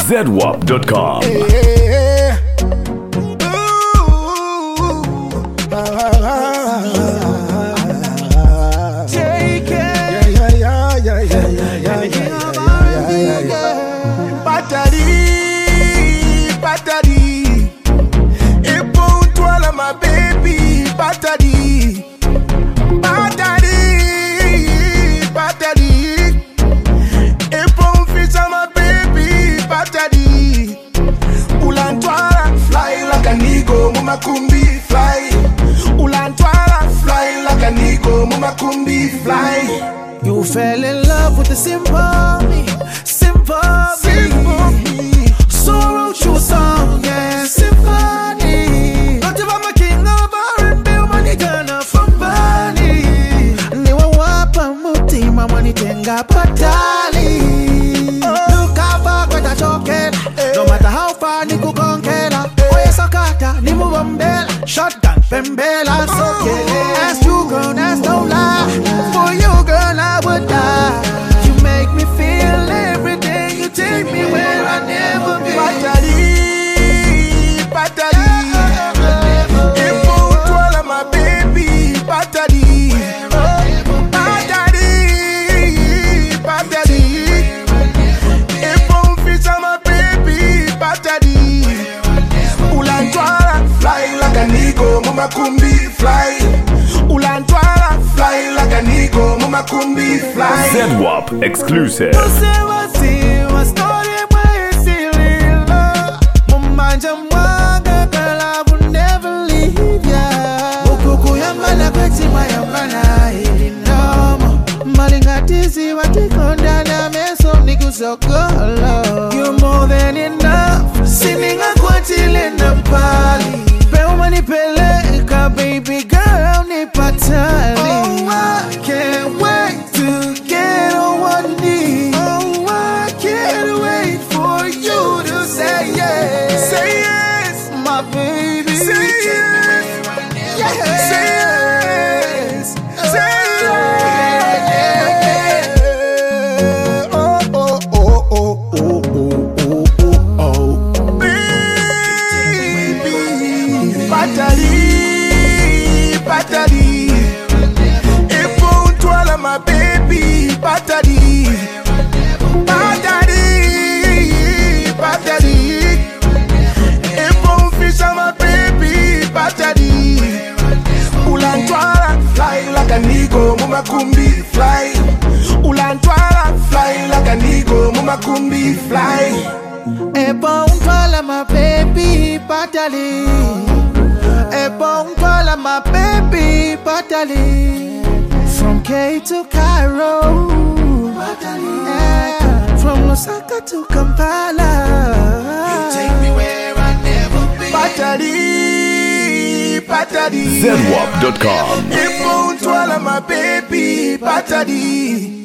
ZWAP.com. Mumakumbi fly, ulantwala fly like an eagle. Mumakumbi fly. You fell in love with the simple me, sorrow true song, yeah, symphony. Not if I'm a king of R&B, money turn up from Bali. Niwa wapa muti, money tenga patali. Look how far kweta chokela, no matter how far niku konkela. Ni mumbela, shotgun, pembela, sokele. That's true, girl, that's no lie. For you, girl, I would die. You make me feel everything. You take me where I never been. Patali, Ipo utwala my baby. Patali, Ipo mfisa my baby. Patali, ulantwala fly like an eagle. Mumakumbi fly. Ulantwala fly like an eagle. Mumakumbi fly. ZWAP exclusive. Girl, I will never leave ya. Ukukuyamala kweti mayamala ilinomo. Malingatizi watikonda na meso nikusokolo. You're more than enough. Sininga kwa tile na pali. Peuma nipeleka baby girl nipatali. Oh, I can't wait to get on one knee. Oh, I can't wait for you to say yes. Say yes, my baby. say yes, Yeah. say yes, say yes. Oh, oh, oh, oh, oh, oh, oh, oh. Baby, Patali, Ipo utwala my baby. Patali, Ipo mfisa my baby. Patali, ulantwala fly like an eagle. Mumakumbi fly. Ulantwala fly like an eagle. Mumakumbi fly. Ebon twala my baby Patali. Ebon twala my baby Patali. From K to Cairo, yeah. From Lusaka to Kampala. You take me where I never been. Patali, ZWAP.com. Ipo utwala my baby. Patali.